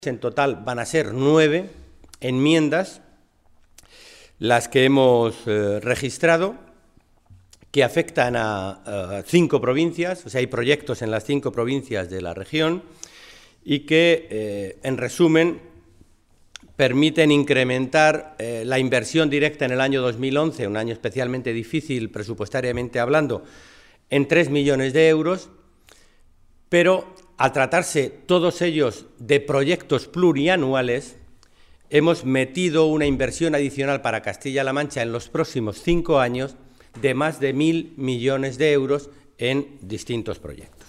En total van a ser 9 enmiendas las que hemos registrado, que afectan a 5 provincias, o sea, hay proyectos en las 5 provincias de la región y que, en resumen, permiten incrementar la inversión directa en el año 2011, un año especialmente difícil presupuestariamente hablando, en 3 millones de euros, pero al tratarse todos ellos de proyectos plurianuales, hemos metido una inversión adicional para Castilla-La Mancha en los próximos 5 años de más de 1.000 millones de euros en distintos proyectos.